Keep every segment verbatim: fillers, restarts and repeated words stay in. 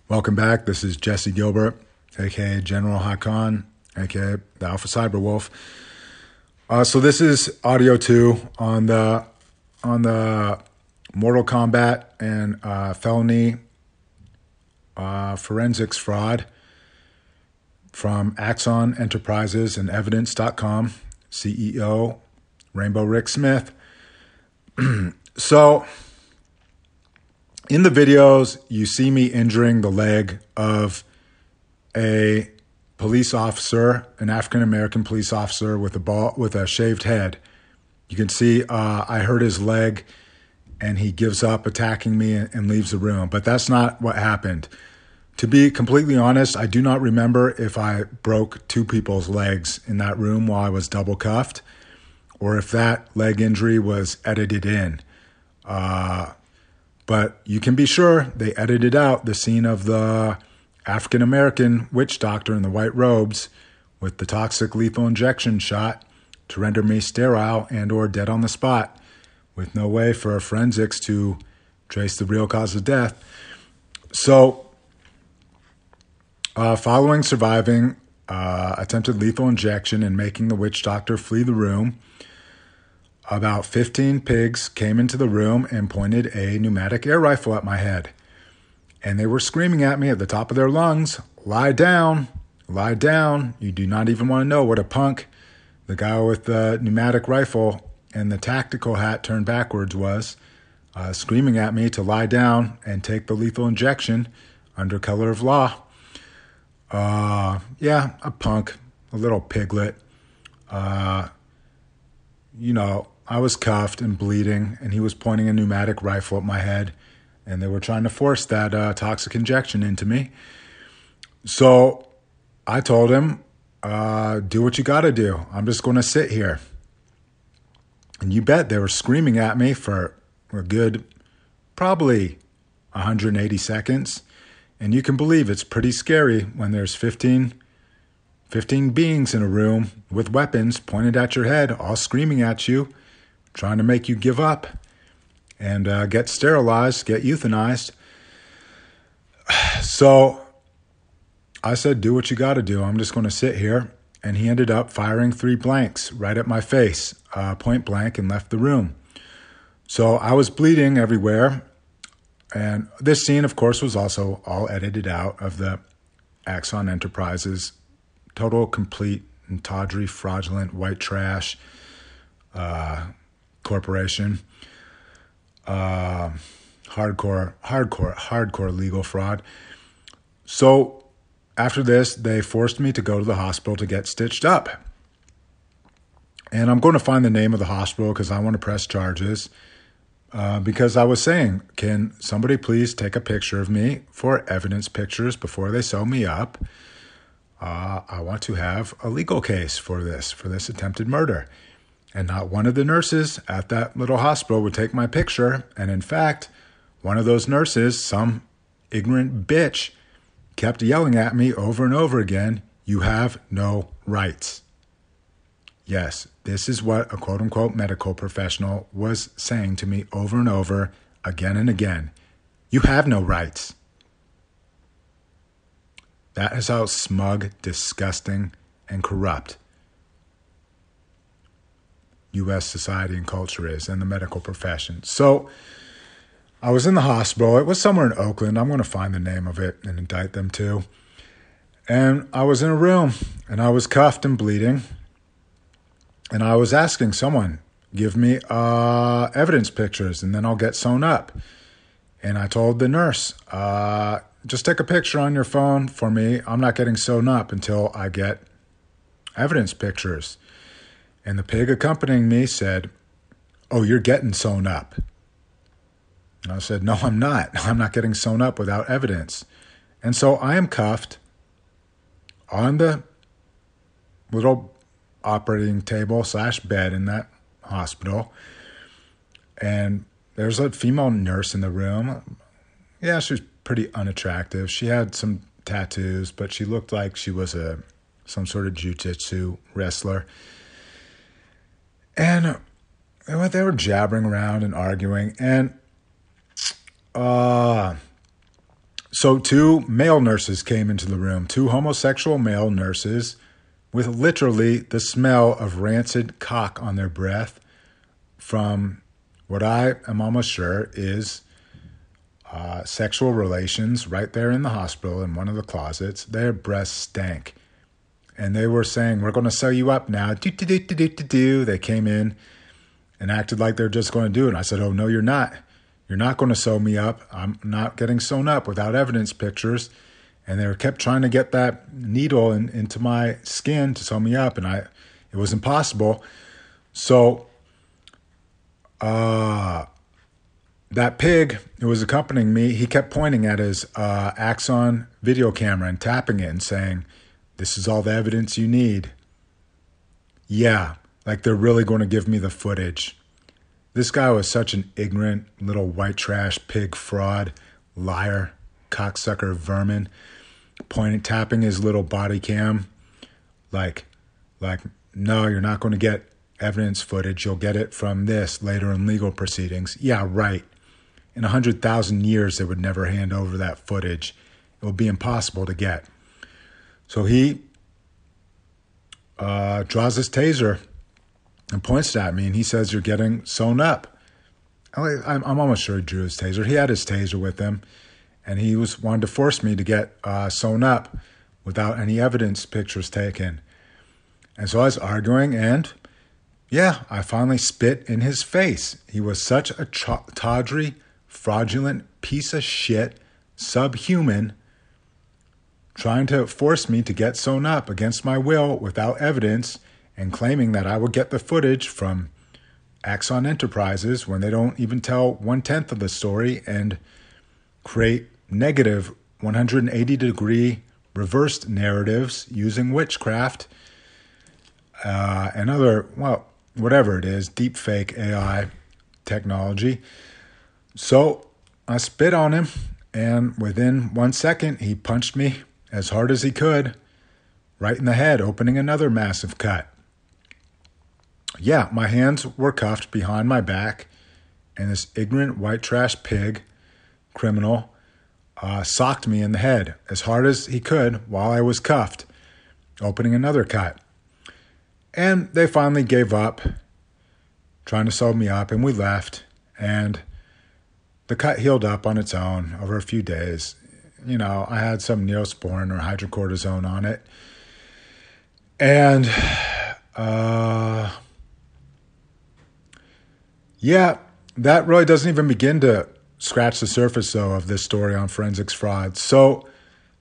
Welcome back. This is Jesse Gilbert, aka General Hakan, aka the Alpha Cyber Wolf. Uh, so this is audio two on the on the Mortal Kombat and uh, felony uh, forensics fraud from Axon Enterprises and Evidence dot com, C E O Rainbow Rick Smith. So in the videos, you see me injuring the leg of a police officer, an African-American police officer with a ball, with a shaved head. You can see uh, I hurt his leg, and he gives up attacking me and, and leaves the room. But that's not what happened. To be completely honest, I do not remember if I broke two people's legs in that room while I was double cuffed, or if that leg injury was edited in. Uh, But you can be sure they edited out the scene of the African-American witch doctor in the white robes with the toxic lethal injection shot to render me sterile and or dead on the spot with no way for forensics to trace the real cause of death. So uh, following surviving uh, attempted lethal injection and making the witch doctor flee the room, about fifteen pigs came into the room and pointed a pneumatic air rifle at my head. And they were screaming at me at the top of their lungs, "Lie down, lie down. You do not even want to know what a punk the guy with the pneumatic rifle and the tactical hat turned backwards was, uh, screaming at me to lie down and take the lethal injection under color of law." Uh, yeah, a punk, a little piglet. Uh, you know, I was cuffed and bleeding, and he was pointing a pneumatic rifle at my head, and they were trying to force that uh, toxic injection into me. So I told him, uh, do what you got to do. I'm just going to sit here. And you bet they were screaming at me for a good, probably one hundred eighty seconds. And you can believe it's pretty scary when there's fifteen, fifteen beings in a room with weapons pointed at your head, all screaming at you, trying to make you give up and uh, get sterilized, get euthanized. So I said, do what you got to do. I'm just going to sit here. And he ended up firing three blanks right at my face, uh, point blank, and left the room. So I was bleeding everywhere. And this scene, of course, was also all edited out of the Axon Enterprises total, complete, and tawdry, fraudulent, white trash uh, corporation. Uh, hardcore, hardcore, hardcore legal fraud. So after this, they forced me to go to the hospital to get stitched up. And I'm going to find the name of the hospital because I want to press charges. Uh, because I was saying, can somebody please take a picture of me for evidence pictures before they sew me up? Uh, I want to have a legal case for this, for this attempted murder. And not one of the nurses at that little hospital would take my picture. And in fact, one of those nurses, some ignorant bitch, kept yelling at me over and over again, "You have no rights." Yes, this is what a quote-unquote medical professional was saying to me over and over, again and again. You have no rights. That is how smug, disgusting, and corrupt U S society and culture is, and the medical profession. So I was in the hospital. It was somewhere in Oakland. I'm going to find the name of it and indict them too. And I was in a room, and I was cuffed and bleeding. And I was asking someone, give me uh, evidence pictures, and then I'll get sewn up. And I told the nurse, uh, just take a picture on your phone for me. I'm not getting sewn up until I get evidence pictures. And the pig accompanying me said, "Oh, you're getting sewn up." And I said, "No, I'm not. I'm not getting sewn up without evidence." And so I am cuffed on the little operating table slash bed in that hospital. And there's a female nurse in the room. Yeah, she was pretty unattractive. She had some tattoos, but she looked like she was a some sort of jiu-jitsu wrestler. And they were jabbering around and arguing. And uh, So two male nurses came into the room, two homosexual male nurses with literally the smell of rancid cock on their breath from what I am almost sure is uh, sexual relations right there in the hospital in one of the closets. Their breath stank. And they were saying, we're going to sew you up now. Do, do, do, do, do, do, do. They came in and acted like they're just going to do it. And I said, oh, no, you're not. You're not going to sew me up. I'm not getting sewn up without evidence pictures. And they kept trying to get that needle in, into my skin to sew me up. And I, it was impossible. So uh, that pig who was accompanying me, he kept pointing at his uh, Axon video camera and tapping it and saying, this is all the evidence you need. Yeah, like they're really going to give me the footage. This guy was such an ignorant little white trash pig fraud, liar, cocksucker vermin, pointing, tapping his little body cam like, like, no, you're not going to get evidence footage. You'll get it from this later in legal proceedings. Yeah, right. In a hundred thousand years, they would never hand over that footage. It would be impossible to get. So he uh, draws his taser and points it at me, and he says, you're getting sewn up. I'm, I'm almost sure he drew his taser. He had his taser with him, and he was wanted to force me to get uh, sewn up without any evidence pictures taken. And so I was arguing, and yeah, I finally spit in his face. He was such a ch- tawdry, fraudulent piece of shit, subhuman, trying to force me to get sewn up against my will without evidence and claiming that I would get the footage from Axon Enterprises when they don't even tell one-tenth of the story and create negative one hundred eighty degree reversed narratives using witchcraft uh, and other, well, whatever it is, deep fake A I technology. So I spit on him, and within one second, he punched me as hard as he could, right in the head, opening another massive cut. Yeah, my hands were cuffed behind my back, and this ignorant white trash pig criminal uh, socked me in the head as hard as he could while I was cuffed, opening another cut. And they finally gave up, trying to sew me up, and we left, and the cut healed up on its own over a few days. You know, I had some Neosporin or hydrocortisone on it. And, uh, yeah, that really doesn't even begin to scratch the surface, though, of this story on forensics fraud. So,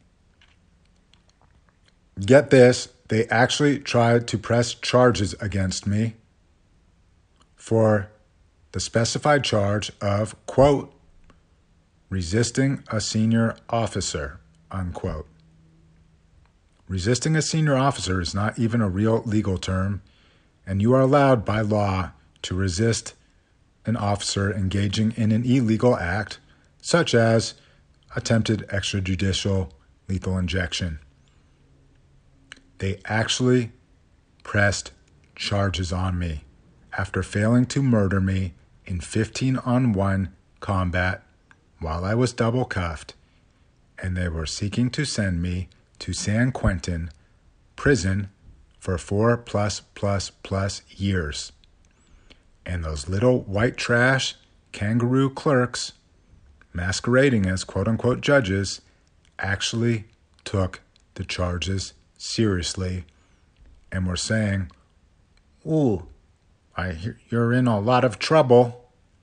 get this, they actually tried to press charges against me for the specified charge of, quote, resisting a senior officer, unquote. Resisting a senior officer is not even a real legal term, and you are allowed by law to resist an officer engaging in an illegal act, such as attempted extrajudicial lethal injection. They actually pressed charges on me after failing to murder me in fifteen on one combat while I was double cuffed, and they were seeking to send me to San Quentin prison for four plus plus plus years. And those little white trash kangaroo clerks, masquerading as quote-unquote judges, actually took the charges seriously and were saying, ooh, I hear you're in a lot of trouble.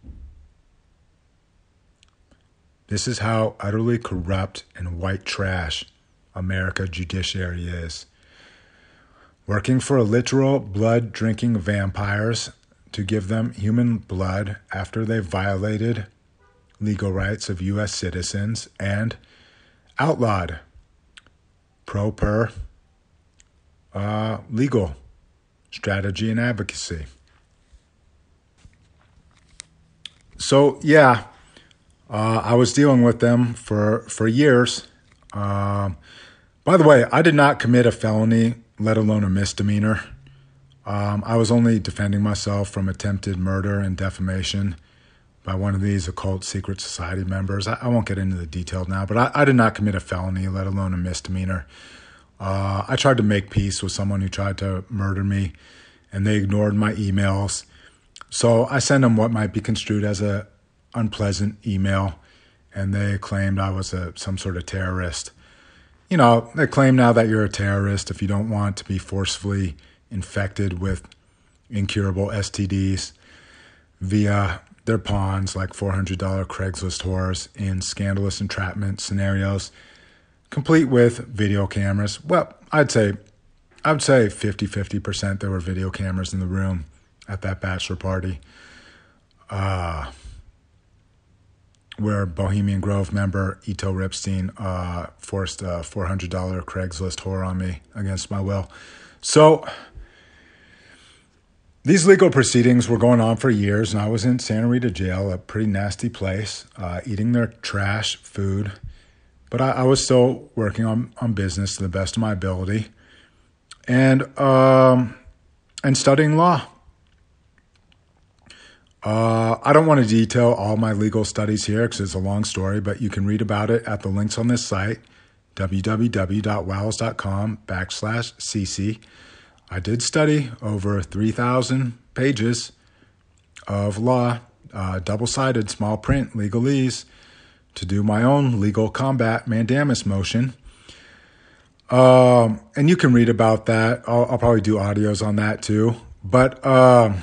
This is how utterly corrupt and white trash America judiciary is. Working for literal blood-drinking vampires to give them human blood after they violated legal rights of U S citizens and outlawed pro-per uh, legal strategy and advocacy. So, yeah, uh, I was dealing with them for, for years. Um, by the way, I did not commit a felony, let alone a misdemeanor. Um, I was only defending myself from attempted murder and defamation by one of these occult secret society members. I, I won't get into the detail now, but I, I did not commit a felony, let alone a misdemeanor. Uh, I tried to make peace with someone who tried to murder me, and they ignored my emails. So I sent them what might be construed as a unpleasant email, and they claimed I was a some sort of terrorist. You know, they claim now that you're a terrorist if you don't want to be forcefully infected with incurable S T Ds via their pawns like four hundred dollars Craigslist whores in scandalous entrapment scenarios, complete with video cameras. Well, I'd say I would say fifty-fifty percent there were video cameras in the room at that bachelor party. Uh, where Bohemian Grove member Ito Ripstein uh, forced a four hundred dollars Craigslist whore on me against my will. So these legal proceedings were going on for years, and I was in Santa Rita jail, a pretty nasty place, uh, eating their trash food. But I, I was still working on, on business to the best of my ability, and um, and studying law. Uh, I don't want to detail all my legal studies here because it's a long story, but you can read about it at the links on this site, www.wowls.com backslash cc. I did study over three thousand pages of law, uh, double-sided small print legalese, to do my own legal combat mandamus motion. Um, and you can read about that. I'll, I'll probably do audios on that too. But um,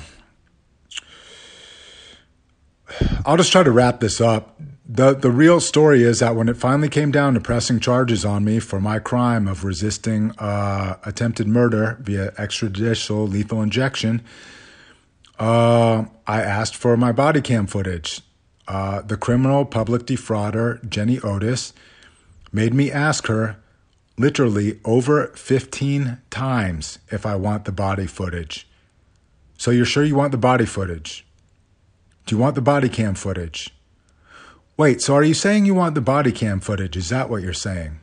I'll just try to wrap this up. The the real story is that when it finally came down to pressing charges on me for my crime of resisting uh, attempted murder via extrajudicial lethal injection, uh, I asked for my body cam footage. Uh, the criminal public defrauder, Jenny Otis, made me ask her literally over fifteen times if I want the body footage. So you're sure you want the body footage? Do you want the body cam footage? Wait, so are you saying you want the body cam footage? Is that what you're saying?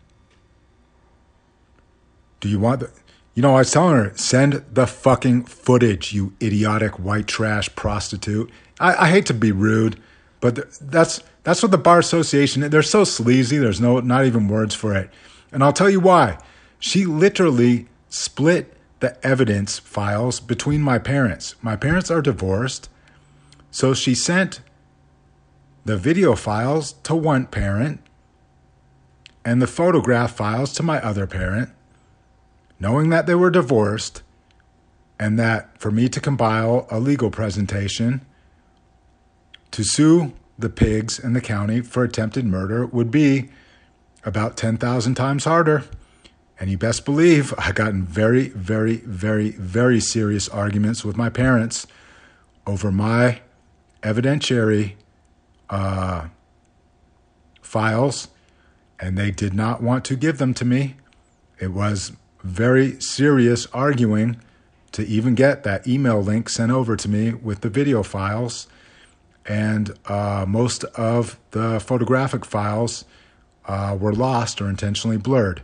Do you want the... You know, I was telling her, send the fucking footage, you idiotic white trash prostitute. I, I hate to be rude, but that's that's what the Bar Association... They're so sleazy, there's no not even words for it. And I'll tell you why. She literally split the evidence files between my parents. My parents are divorced. So she sent the video files to one parent and the photograph files to my other parent, knowing that they were divorced and that for me to compile a legal presentation to sue the pigs in the county for attempted murder would be about ten thousand times harder. And you best believe I got in very, very, very, very serious arguments with my parents over my evidentiary uh, files, and they did not want to give them to me. It was very serious arguing to even get that email link sent over to me with the video files, and uh, most of the photographic files uh, were lost or intentionally blurred.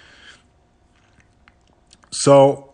So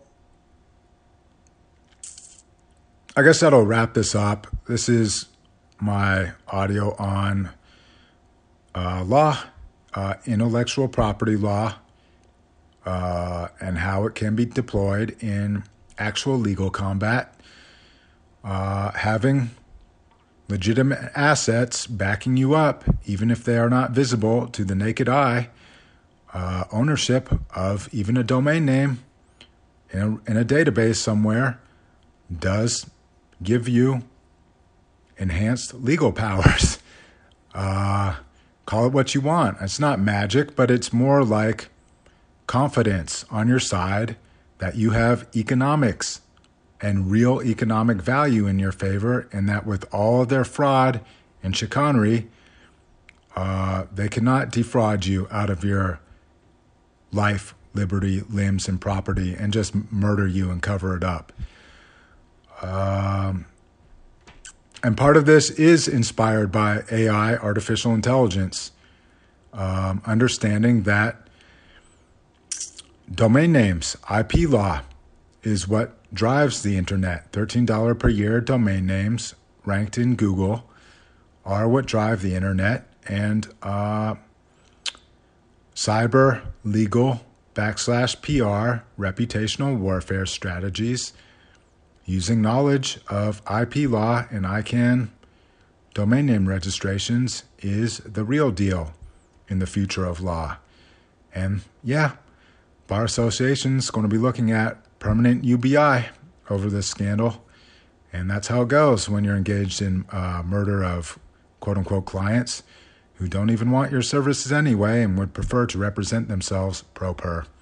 I guess that'll wrap this up. This is my audio on uh, law, uh, intellectual property law, uh, and how it can be deployed in actual legal combat. Uh, having legitimate assets backing you up, even if they are not visible to the naked eye, uh, ownership of even a domain name in a, in a database somewhere does give you enhanced legal powers. Uh, call it what you want. It's not magic, but it's more like confidence on your side that you have economics and real economic value in your favor, and that with all of their fraud and chicanery, uh, they cannot defraud you out of your life, liberty, limbs, and property and just murder you and cover it up. Um, and part of this is inspired by A I, artificial intelligence, um, understanding that domain names, I P law, is what drives the internet. thirteen dollars per year domain names ranked in Google are what drive the internet, and uh, cyber, legal, backslash P R, reputational warfare strategies, using knowledge of I P law and I CANN domain name registrations is the real deal in the future of law. And yeah, Bar Association's going to be looking at permanent U B I over this scandal. And that's how it goes when you're engaged in uh, murder of quote-unquote clients who don't even want your services anyway and would prefer to represent themselves pro per.